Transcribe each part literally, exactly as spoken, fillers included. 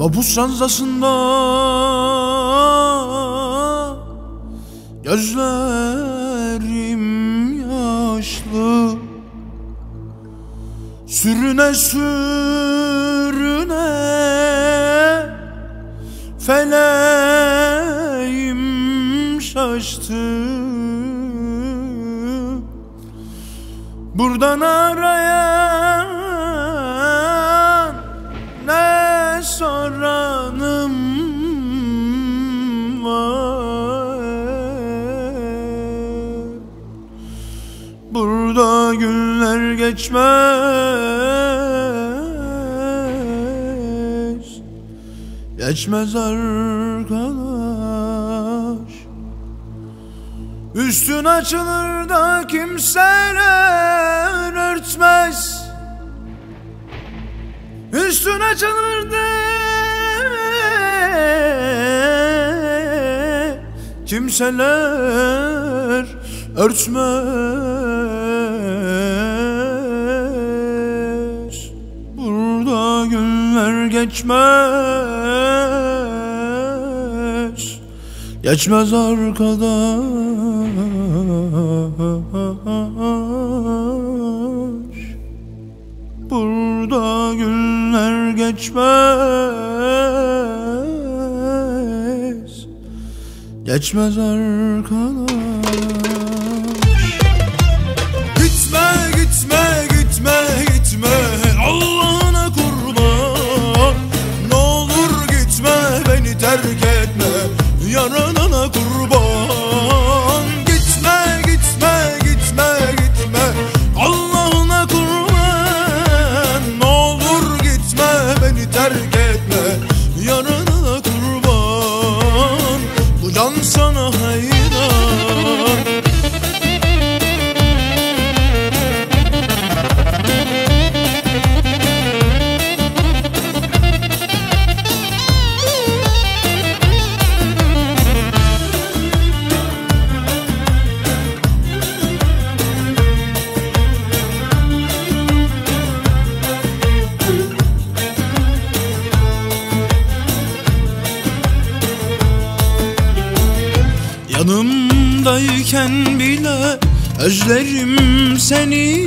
Mapus ranzasında gözlerim yaşlı, sürüne sürüne feleğim şaştı. Buradan arayan ne soranım var. Burada günler geçmez, geçmez arkadaş. Üstün açılır da kimseler örtmez. Üstün açılır da kimseler örtmez. Burada günler geçmez, geçmez arkadaş. Burada günler geçmez, geçmez arkadaş. Gitme, gitme, gitme, gitme, Allah'ına kurban. Ne olur gitme, beni terk etme, yaranana kurban. Gitme, gitme, gitme, gitme, Allah'ına kurban. Ne olur gitme, beni terk etme, yaranana kurban. Bu can sana hayran. Yanımdayken bile özlerim seni.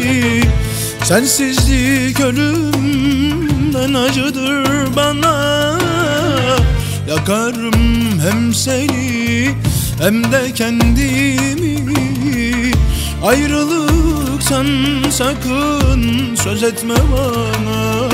Sensizlik ölümden acıdır bana. Yakarım hem seni hem de kendimi. Ayrılıktan sakın söz etme bana.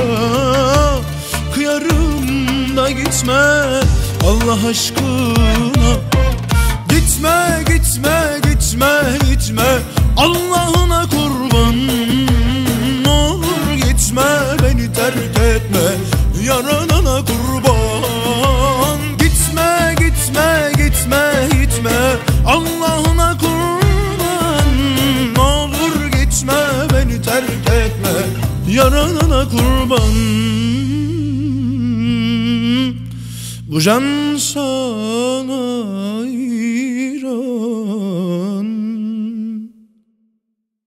Kıyarım da gitme Allah aşkına. Gitme, gitme, gitme, gitme, Allah'ına kurban. Ne olur gitme, beni terk etme, yaranana kurban. Gitme, gitme, gitme, gitme, Allah'ına kurban. Ne olur gitme, beni terk etme, yaranana kurban. Bu can sana